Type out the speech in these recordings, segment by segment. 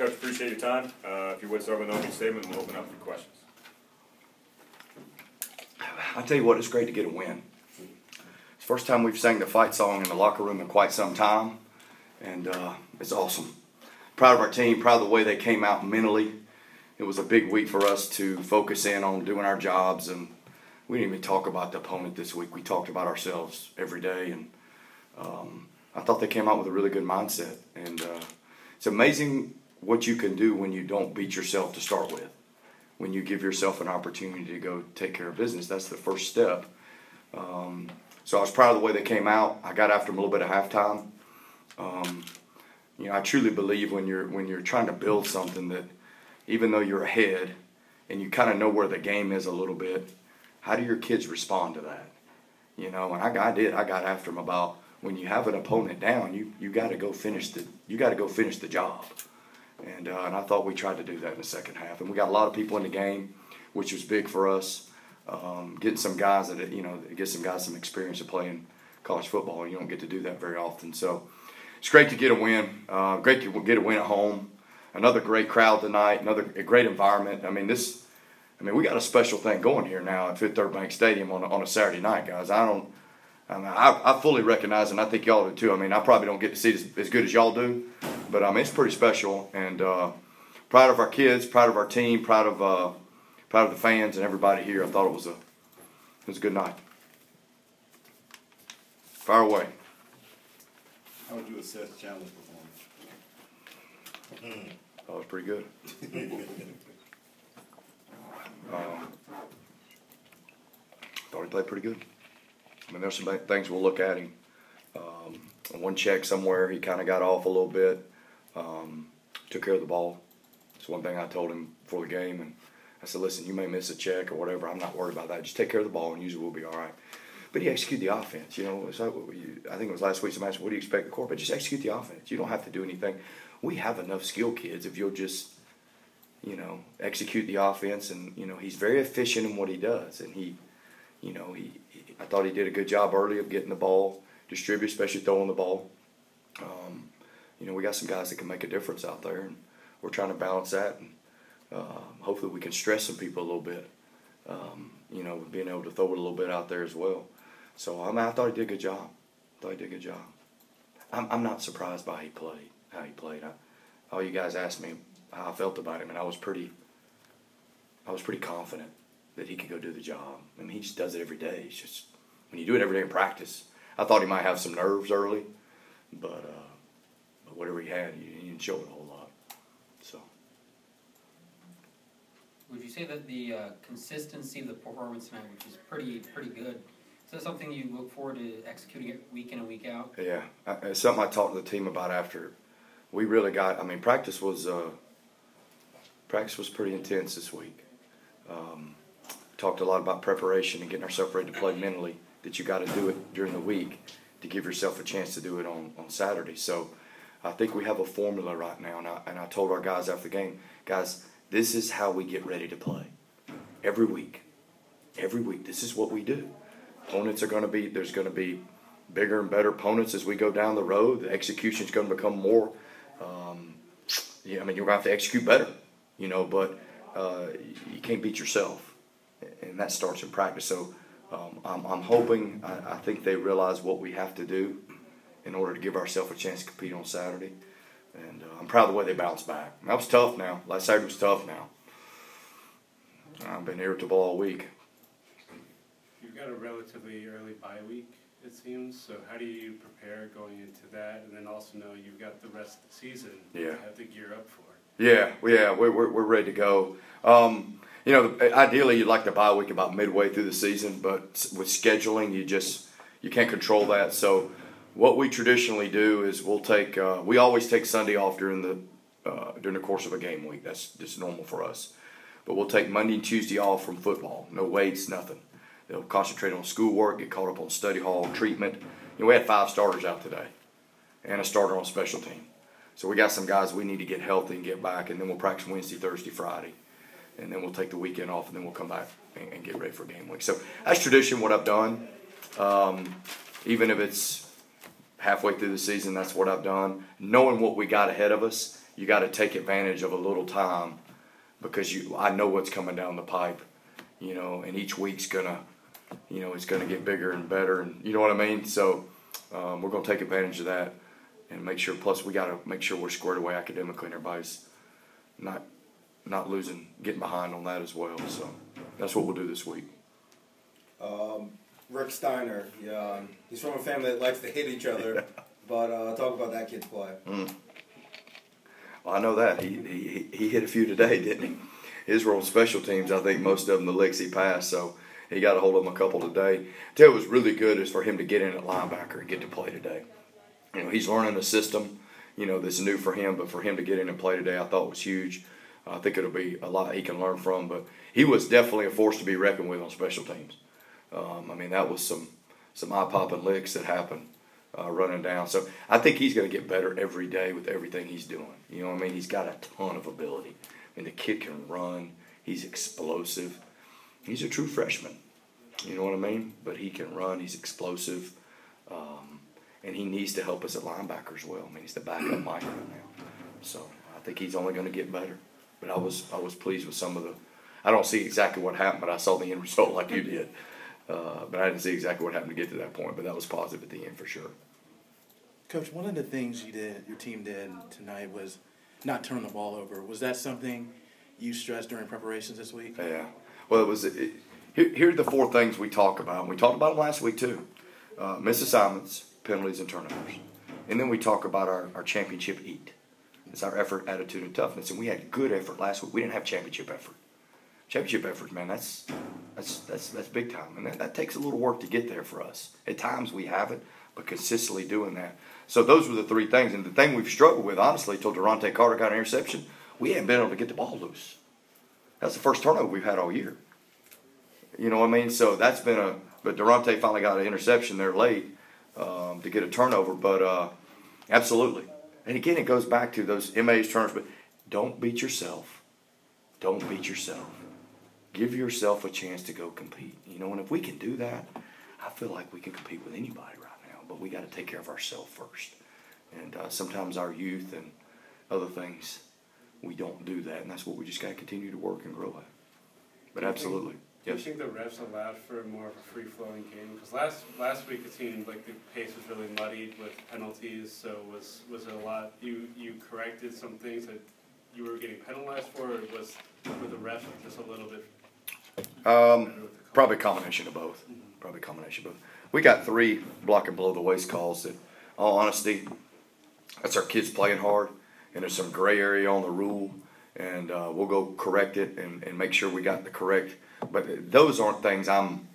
Coach, appreciate your time. If you would start with an opening statement, we'll open up for questions. I'll tell you what, it's great to get a win. It's the first time we've sang the fight song in the locker room in quite some time, and it's awesome. Proud of our team, proud of the way they came out mentally. It was a big week for us to focus in on doing our jobs, and we didn't even talk about the opponent this week. We talked about ourselves every day, and I thought they came out with a really good mindset. And it's amazing what you can do when you don't beat yourself to start with. When you give yourself an opportunity to go take care of business, that's the first step. So I was proud of the way they came out. I got after them a little bit at halftime. I truly believe when you're trying to build something that even though you're ahead and you kind of know where the game is a little bit, how do your kids respond to that? And I did. I got after them about when you have an opponent down, you got to go finish the job. And I thought we tried to do that in the second half. And we got a lot of people in the game, which was big for us. Getting some guys some experience of playing college football. You don't get to do that very often. So it's great to get a win. Great to get a win at home. Another great crowd tonight. A great environment. We got a special thing going here now at Fifth Third Bank Stadium on a Saturday night, guys. I fully recognize, and I think y'all do too. I probably don't get to see it as good as y'all do, but it's pretty special. And proud of our kids, proud of our team, proud of the fans and everybody here. I thought it was a good night. Fire away. How would you assess Chandler's performance? That was pretty good. Thought he played pretty good. There's some things we'll look at him. One check somewhere, he kind of got off a little bit. Took care of the ball. It's one thing I told him before the game, and I said, listen, you may miss a check or whatever. I'm not worried about that. Just take care of the ball, and usually we'll be all right. But he executed the offense. I think it was last week somebody asked, what do you expect the quarterback? Just execute the offense. You don't have to do anything. We have enough skill kids if you'll just, execute the offense. And, he's very efficient in what he does. And I thought he did a good job early of getting the ball distributed, especially throwing the ball. We got some guys that can make a difference out there, and we're trying to balance that. And hopefully we can stress some people a little bit, being able to throw it a little bit out there as well. So, I thought he did a good job. I'm not surprised by how he played. All you guys asked me how I felt about him, and I was pretty confident that he could go do the job. He just does it every day. It's just when you do it every day in practice. I thought he might have some nerves early, but whatever he had, he didn't show it a whole lot. So. Would you say that the consistency of the performance tonight, which is pretty good, is that something you look forward to executing it week in and week out? Yeah, it's something I talked to the team about after. We really got. Practice was pretty intense this week. Talked a lot about preparation and getting ourselves ready to play mentally. That you got to do it during the week to give yourself a chance to do it on Saturday. So I think we have a formula right now, and I told our guys after the game, guys, this is how we get ready to play. Every week, this is what we do. Opponents there's going to be bigger and better opponents as we go down the road. The execution is going to become more. You're going to have to execute better, but you can't beat yourself, and that starts in practice. So I'm hoping, I think they realize what we have to do in order to give ourselves a chance to compete on Saturday. And I'm proud of the way they bounced back. That was tough now. Last Saturday was tough now. I've been irritable all week. You've got a relatively early bye week, it seems. So how do you prepare going into that? And then also know you've got the rest of the season to have to gear up for. Yeah, we're ready to go. Ideally you'd like the bye week about midway through the season, but with scheduling you can't control that. So what we traditionally do is we always take Sunday off during the course of a game week. That's just normal for us. But we'll take Monday and Tuesday off from football. No weights, nothing. They'll concentrate on schoolwork, get caught up on study hall, treatment. We had 5 starters out today and a starter on special team. So we got some guys we need to get healthy and get back, and then we'll practice Wednesday, Thursday, Friday. And then we'll take the weekend off, and then we'll come back and get ready for game week. So that's tradition, what I've done. Even if it's halfway through the season, that's what I've done. Knowing what we got ahead of us you got to take advantage of a little time because I know what's coming down the pipe, you know, and each week's gonna, you know, it's gonna get bigger and better, and you know what I mean. So we're gonna take advantage of that and make sure. Plus, we got to make sure we're squared away academically, and everybody's not losing, getting behind on that as well. So that's what we'll do this week. Rick Steiner, he's from a family that likes to hit each other, but talk about that kid's play. Well, I know that. He hit a few today, didn't he? His role special teams, I think most of them, the licks he passed, so he got a hold of them a couple today. Tell you what was really good is for him to get in at linebacker and get to play today. You know, he's learning a system, you know, that's new for him, but for him to get in and play today I thought was huge. I think it'll be a lot he can learn from, but he was definitely a force to be reckoned with on special teams. I mean, that was some eye-popping licks that happened running down. So I think he's going to get better every day with everything he's doing. You know what I mean? He's got a ton of ability. I mean, the kid can run. He's explosive. He's a true freshman. You know what I mean? But he can run. He's explosive. And he needs to help us at linebacker as well. I mean, he's the backup Mike right now. So I think he's only going to get better. But I was pleased with some of the – I don't see exactly what happened, but I saw the end result like you did. But I didn't see exactly what happened to get to that point, but that was positive at the end for sure. Coach, one of the things your team did tonight was not turn the ball over. Was that something you stressed during preparations this week? Yeah. Well, here are the four things we talk about. And we talked about them last week too. Miss assignments, penalties, and turnovers. And then we talk about our championship eat. It's our effort, attitude, and toughness. And we had good effort last week. We didn't have championship effort. Championship effort, man, that's big time. And that takes a little work to get there for us. At times we have it, but consistently doing that. So those were the three things. And the thing we've struggled with, honestly, till Durante Carter got an interception, we haven't been able to get the ball loose. That's the first turnover we've had all year. You know what I mean? So that's been but Durante finally got an interception there late to get a turnover. But absolutely. And again, it goes back to those MA's turnovers. But don't beat yourself. Don't beat yourself. Give yourself a chance to go compete. You know, and if we can do that, I feel like we can compete with anybody right now. But we got to take care of ourselves first. And sometimes our youth and other things, we don't do that. And that's what we just got to continue to work and grow at. But absolutely. Do you Yes. think the refs allowed for more of a free-flowing game? Because last week it seemed like the pace was really muddied with penalties. So was it a lot? You corrected some things that you were getting penalized for, or were the refs just a little bit? Probably a combination of both. Probably a combination of both. We got 3 block and below the waist calls that, all honesty, that's our kids playing hard, and there's some gray area on the rule, and we'll go correct it and make sure we got the correct. But those aren't things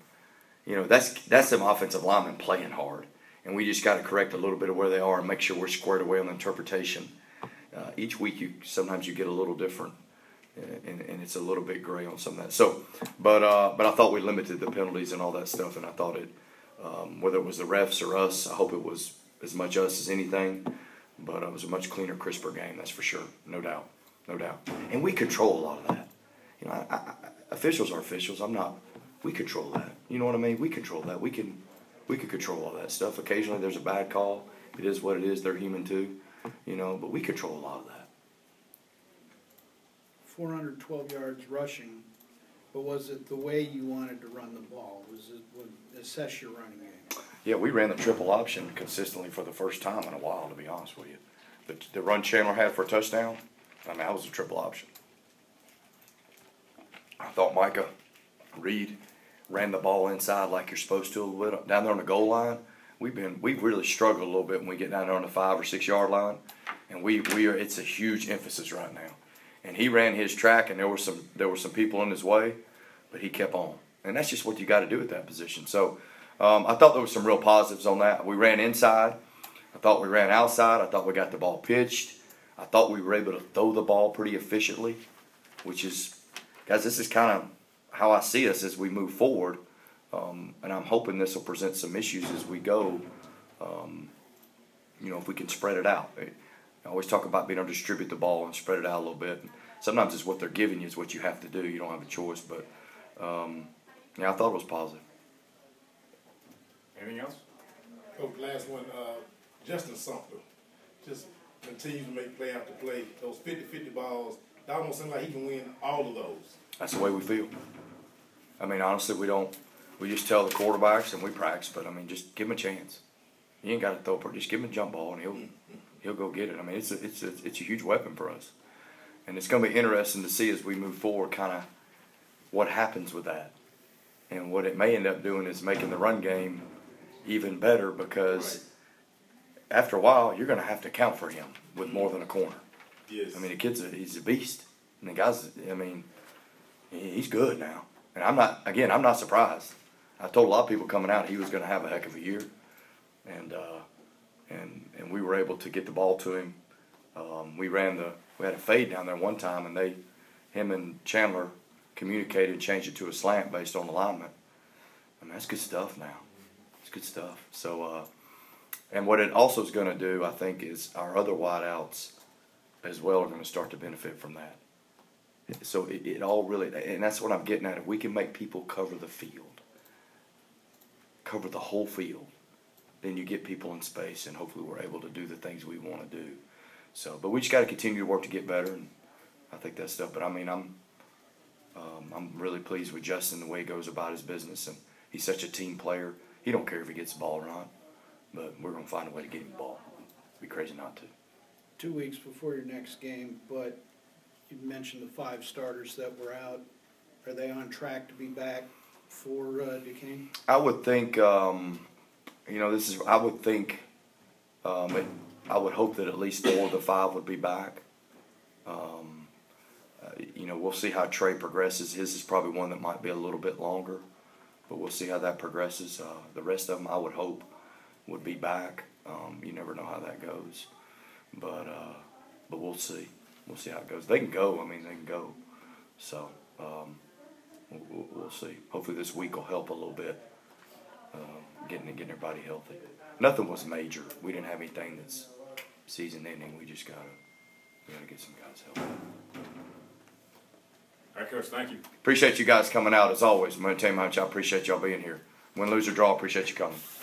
that's some offensive linemen playing hard, and we just got to correct a little bit of where they are and make sure we're squared away on the interpretation. Each week sometimes you get a little different. And it's a little bit gray on some of that. So, but I thought we limited the penalties and all that stuff, and I thought it, whether it was the refs or us, I hope it was as much us as anything. But it was a much cleaner, crisper game, that's for sure, no doubt. And we control a lot of that. You know, officials are officials. We control that. You know what I mean? We control that. We can control all that stuff. Occasionally there's a bad call. It is what it is. They're human too. You know, but we control a lot of that. 412 yards rushing, but was it the way you wanted to run the ball? Was it would assess your running game? Yeah, we ran the triple option consistently for the first time in a while, to be honest with you. The run Chandler had for a touchdown, I mean, that was a triple option. I thought Micah Reed ran the ball inside like you're supposed to a little bit. Down there on the goal line, we've really struggled a little bit when we get down there on the 5 or 6 yard line, and it's a huge emphasis right now. And he ran his track, and there were some people in his way, but he kept on. And that's just what you got to do at that position. So I thought there were some real positives on that. We ran inside. I thought we ran outside. I thought we got the ball pitched. I thought we were able to throw the ball pretty efficiently, which is, guys, this is kind of how I see us as we move forward. And I'm hoping this will present some issues as we go, if we can spread it out. I always talk about being able to distribute the ball and spread it out a little bit. Sometimes it's what they're giving you is what you have to do. You don't have a choice. But, I thought it was positive. Anything else? Coach, last one, Justin Sumter. Just continues to make play after play, those 50-50 balls, it almost seems like he can win all of those. That's the way we feel. I mean, honestly, we just tell the quarterbacks and we practice, but I mean, just give him a chance. You ain't got to throw it, just give him a jump ball and he'll go get it. I mean, it's a huge weapon for us. And it's going to be interesting to see as we move forward kind of what happens with that. And what it may end up doing is making the run game even better because after a while, you're going to have to account for him with more than a corner. Yes. I mean, the kid's he's a beast. And the guy's, I mean, he's good now. And I'm not surprised. I told a lot of people coming out he was going to have a heck of a year. And we were able to get the ball to him. We had a fade down there one time, and him and Chandler communicated, changed it to a slant based on alignment. I mean, that's good stuff now. It's good stuff. So, and what it also is going to do, I think, is our other wideouts as well are going to start to benefit from that. So it all really, and that's what I'm getting at. If we can make people cover the field, cover the whole field, then you get people in space, and hopefully we're able to do the things we want to do. So, but we just got to continue to work to get better, and I think that stuff. But I mean, I'm really pleased with Justin the way he goes about his business, and he's such a team player. He don't care if he gets the ball or not, but we're gonna find a way to get him the ball. It'd be crazy not to. 2 weeks before your next game, but you mentioned the 5 starters that were out. Are they on track to be back for Duquesne? I would think, I would think, I would hope that at least 4 of the 5 would be back. We'll see how Trey progresses. His is probably one that might be a little bit longer, but we'll see how that progresses. The rest of them, I would hope, would be back. You never know how that goes, but we'll see. We'll see how it goes. They can go. I mean, they can go. So we'll see. Hopefully this week will help a little bit, getting everybody healthy. Nothing was major. We didn't have anything that's season ending. We just gotta get some guys healthy. All right, Coach, thank you. Appreciate you guys coming out as always. I'm gonna tell you how much I appreciate y'all being here. Win, lose, or draw, appreciate you coming.